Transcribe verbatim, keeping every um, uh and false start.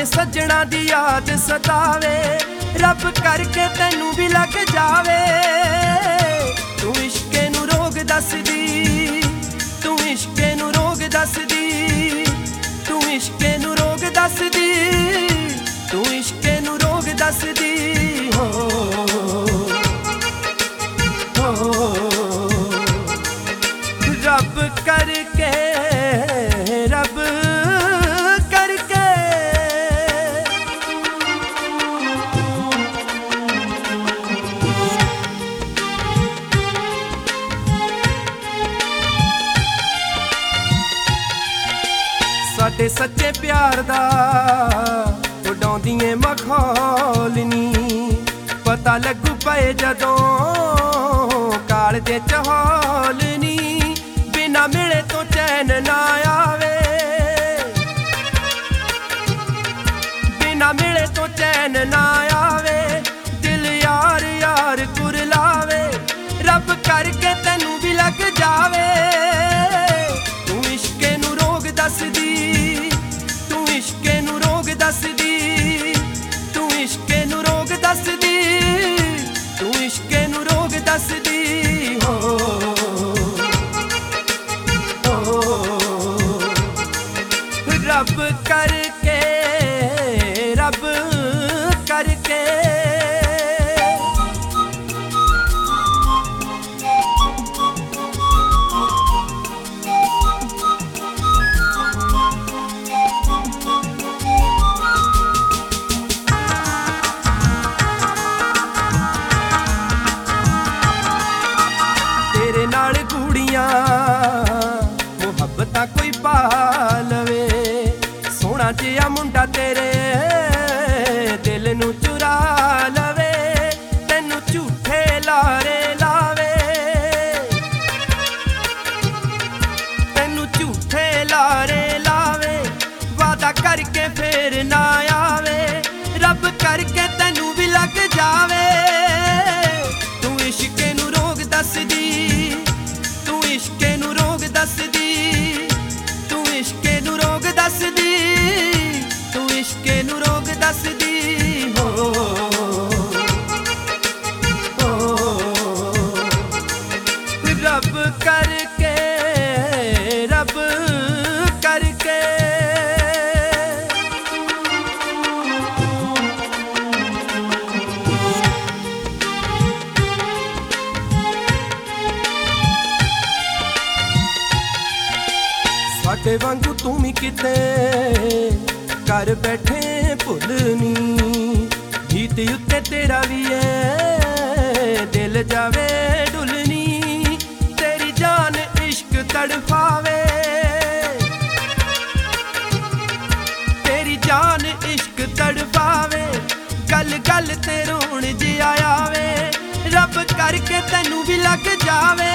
अपने सज्जणा दी याद सतावे, रब करके तैनू भी लग जावे। तू इश्के नू रोग दसदी, तू इश्के नू रोग दसदी, तू इश्के नू रोग दसदी, तू इश्के नू रोग दसदी। हो हो रब करके, रब करके साडे सच्चे प्यार दा उडाउंदियां मखौल नी, पता लगू पे जदों कालजे च हौल नी। बिना मिले तो चैन ना आवे, बिना मिले तो चैन ना आवे, दिल यार यार कुरलावे। रब करके तैनू भी लग जावे। तू इश्के नू रोग दसदी, तू इश्के नू रोग दसदी, तू इश्के नू रोग दसदी, तू इश्के नू रोग दसदी। हो रब करके, रब करके तेरे नाल कुड़ियां मुहब्बतां कोई पा लवे, सोहना जिहा मुंडा तेरे दिल नू चुरा लवे। तैनू झूठे लारे लावे, तैनू झूठे लारे लावे, वादा करके फिर ना आवे। रब करके तैनू भी लग जावे। तू इश्के नू रोग दसदी, तू इश्के नू रोग दसदी, तू इश्के नू रोग दसदी, तू इश्के नू रोग दसदी। हो हो रब करके, रब करके साडे वांगू तू भी किते कर बैठे भुलनी, गीत उत्ते तेरा भी है दिल जावे डुलनी। तेरी जान इश्क तड़फावे, तेरी जान इश्क तड़फावे, गल गल ते रोण जिहा आवे। रब करके तैनू भी लग जावे।